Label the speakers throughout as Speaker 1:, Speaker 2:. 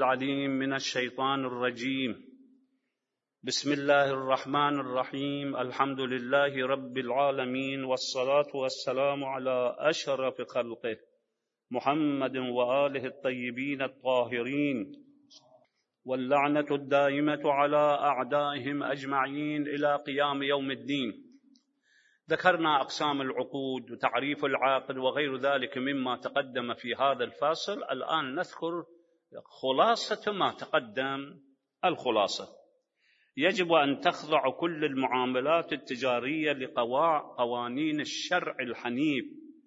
Speaker 1: العليم من الشيطان الرجيم. بسم الله الرحمن الرحيم. الحمد لله رب العالمين، والصلاة والسلام على أشرف خلقه محمد وآله الطيبين الطاهرين، واللعنة الدائمة على أعدائهم أجمعين إلى قيام يوم الدين. ذكرنا أقسام العقود وتعريف العقد وغير ذلك مما تقدم في هذا الفاصل. الآن نذكر خلاصة ما تقدم. الخلاصة: يجب أن تخضع كل المعاملات التجارية لقوانين الشرع الحنيف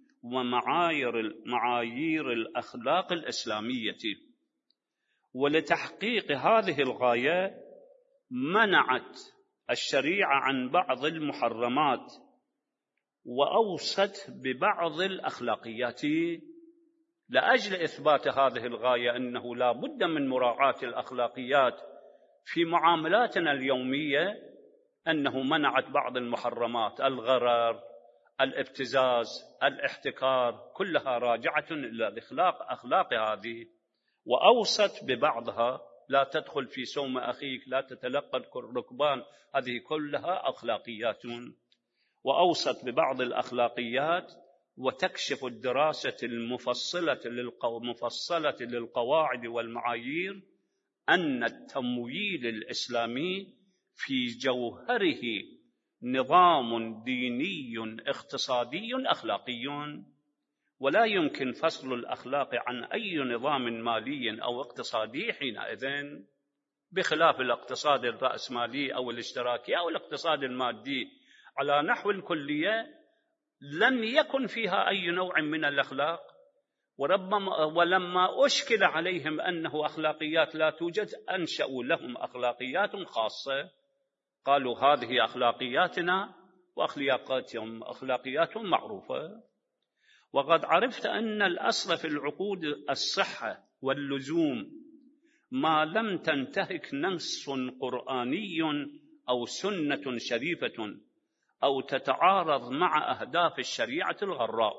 Speaker 1: ومعايير الأخلاق الإسلامية. ولتحقيق هذه الغاية منعت الشريعة عن بعض المحرمات وأوصت ببعض الأخلاقيات. لأجل إثبات هذه الغاية أنه لا بد من مراعاة الأخلاقيات في معاملاتنا اليومية، أنه منعت بعض المحرمات: الغرر، الابتزاز، الاحتكار، كلها راجعة إلى أخلاق هذه، وأوصت ببعضها: لا تدخل في سوم أخيك، لا تتلقى الركبان، هذه كلها أخلاقيات. وأوصت ببعض الأخلاقيات وتكشف الدراسة المفصلة للقواعد والمعايير أن التمويل الإسلامي في جوهره نظام ديني اقتصادي أخلاقي، ولا يمكن فصل الأخلاق عن أي نظام مالي أو اقتصادي حينئذ، بخلاف الاقتصاد الرأسمالي أو الاشتراكي أو الاقتصاد المادي. على نحو الكلية لم يكن فيها أي نوع من الأخلاق، ولما أشكل عليهم أنه أخلاقيات لا توجد، أنشأوا لهم أخلاقيات خاصة، قالوا هذه أخلاقياتنا وأخلاقياتهم أخلاقيات معروفة. وقد عرفت أن الأصل في العقود الصحة واللزوم، ما لم تنتهك نص قرآني أو سنة شريفة أو تتعارض مع أهداف الشريعة الغراء.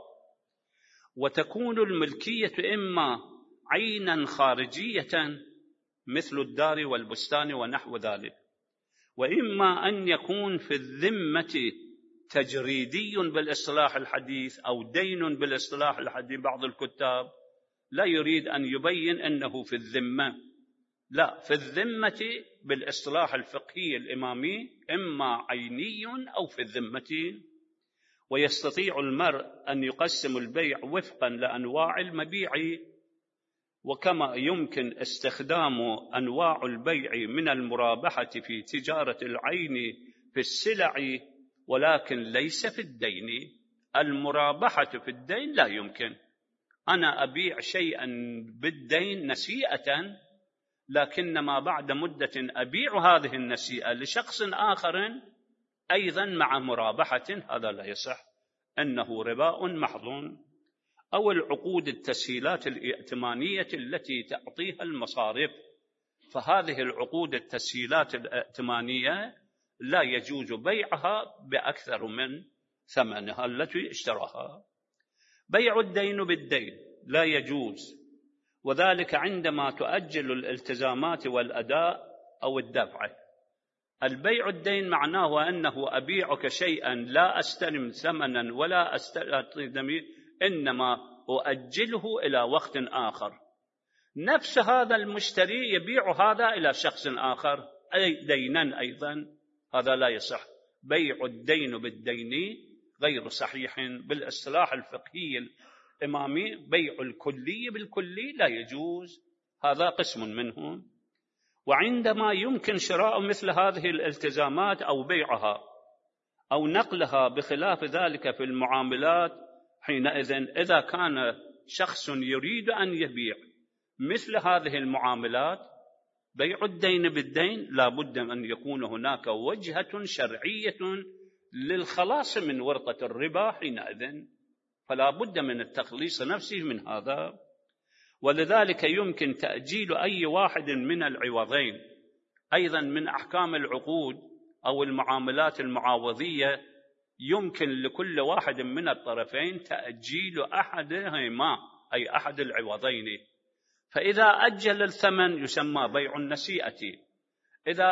Speaker 1: وتكون الملكية إما عينا خارجية مثل الدار والبستان ونحو ذلك، وإما أن يكون في الذمة تجريدي بالاصطلاح الحديث أو دين بالاصطلاح الحديث. بعض الكتاب لا يريد أن يبين أنه في الذمة، لا، في الذمة بالاصطلاح الفقهي الإمامي إما عيني أو في الذمة. ويستطيع المرء أن يقسم البيع وفقا لأنواع المبيع، وكما يمكن استخدام أنواع البيع من المرابحة في تجارة العين في السلع، ولكن ليس في الدين. المرابحة في الدين لا يمكن. أنا أبيع شيئا بالدين نسيئة، لكنما بعد مدة أبيع هذه النسيئة لشخص آخر أيضا مع مرابحة، هذا لا يصح، أنه رباء محض. أو العقود التسهيلات الائتمانية التي تعطيها المصارف، فهذه العقود التسهيلات الائتمانية لا يجوز بيعها بأكثر من ثمنها التي اشتراها. بيع الدين بالدين لا يجوز، وذلك عندما تؤجل الالتزامات والأداء أو الدفع. البيع الدين معناه أنه أبيعك شيئا لا أستلم ثمنا ولا أستلم، إنما أؤجله إلى وقت آخر. نفس هذا المشتري يبيع هذا إلى شخص آخر أي دينا أيضا، هذا لا يصح. بيع الدين بالدين غير صحيح بالاصطلاح الفقهي الإمامي. بيع الكلي بالكلي لا يجوز، هذا قسم منه. وعندما يمكن شراء مثل هذه الالتزامات أو بيعها أو نقلها بخلاف ذلك في المعاملات، حينئذ إذا كان شخص يريد أن يبيع مثل هذه المعاملات، بيع الدين بالدين، لا بد أن يكون هناك وجهة شرعية للخلاص من ورطة الربا حينئذ، فلا بد من التخليص نفسه من هذا. ولذلك يمكن تأجيل أي واحد من العوضين. أيضا من أحكام العقود أو المعاملات المعاوضية، يمكن لكل واحد من الطرفين تأجيل أحدهما أي أحد العوضين. فإذا أجل الثمن يسمى بيع النسيئة، إذا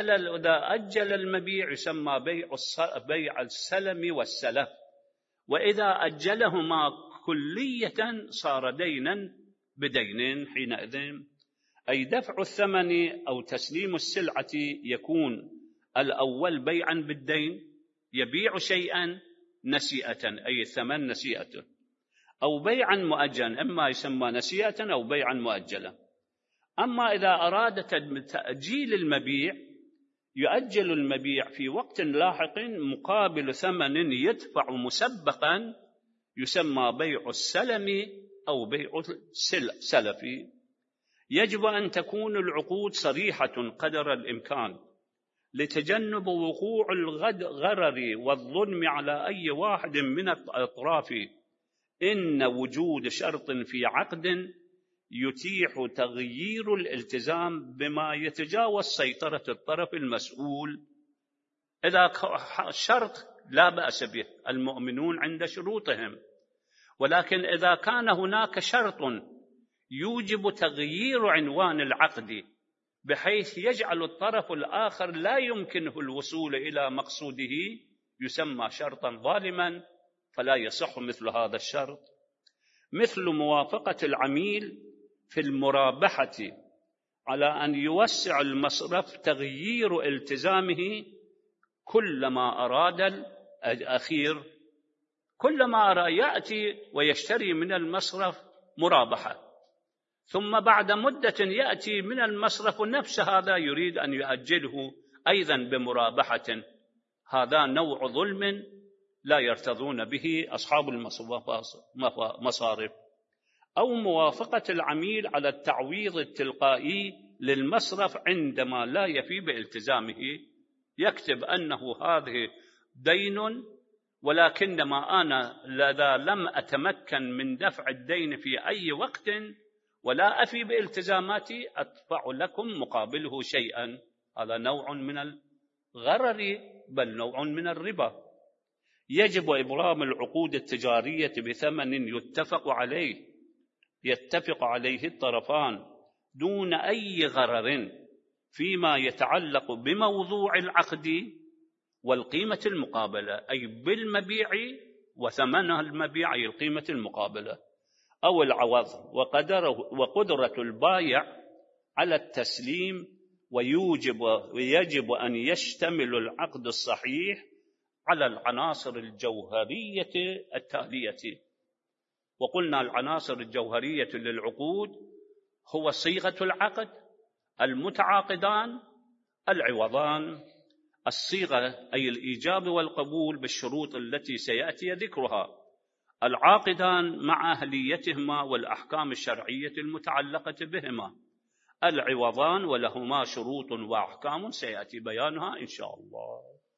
Speaker 1: أجل المبيع يسمى بيع السلم والسلف، وإذا أجلهما كلية صار دينا بدين حينئذ. أي دفع الثمن أو تسليم السلعة يكون الأول بيعا بالدين، يبيع شيئا نسيئة أي الثمن نسيئته، أو بيعا مؤجلا، إما يسمى نسيئة أو بيعا مؤجلا. أما إذا أراد تأجيل المبيع يؤجل المبيع في وقت لاحق مقابل ثمن يدفع مسبقا، يسمى بيع السلم أو بيع السلف. يجب أن تكون العقود صريحة قدر الإمكان لتجنب وقوع الغرر والظلم على أي واحد من الأطراف. إن وجود شرط في عقد يتيح تغيير الالتزام بما يتجاوز سيطرة الطرف المسؤول. إذا شرط لا بأس به، المؤمنون عند شروطهم، ولكن إذا كان هناك شرط يوجب تغيير عنوان العقد بحيث يجعل الطرف الآخر لا يمكنه الوصول إلى مقصوده يسمى شرطا ظالما، فلا يصح مثل هذا الشرط. مثل موافقة العميل في المرابحة على أن يوسع المصرف تغيير التزامه كلما أراد الأخير، كلما أراد يأتي ويشتري من المصرف مرابحة، ثم بعد مدة يأتي من المصرف نفس هذا يريد أن يؤجله أيضا بمرابحة. هذا نوع ظلم لا يرتضون به أصحاب المصارف. أو موافقة العميل على التعويض التلقائي للمصرف عندما لا يفي بالتزامه، يكتب أنه هذه دين، ولكنما أنا إذا لم أتمكن من دفع الدين في أي وقت ولا أفي بالتزاماتي أدفع لكم مقابله شيئا. هذا نوع من الغرر، بل نوع من الربا. يجب إبرام العقود التجارية بثمن يتفق عليه الطرفان دون أي غرر فيما يتعلق بموضوع العقد والقيمة المقابلة، أي بالمبيع وثمن المبيع أي القيمة المقابلة، أو العوض وقدرة البائع على التسليم. ويجب أن يشتمل العقد الصحيح على العناصر الجوهرية التالية. وقلنا العناصر الجوهرية للعقود هو صيغة العقد، المتعاقدان، العوضان. الصيغة أي الإيجاب والقبول بالشروط التي سيأتي ذكرها، العاقدان مع أهليتهما والأحكام الشرعية المتعلقة بهما، العوضان ولهما شروط وأحكام سيأتي بيانها إن شاء الله.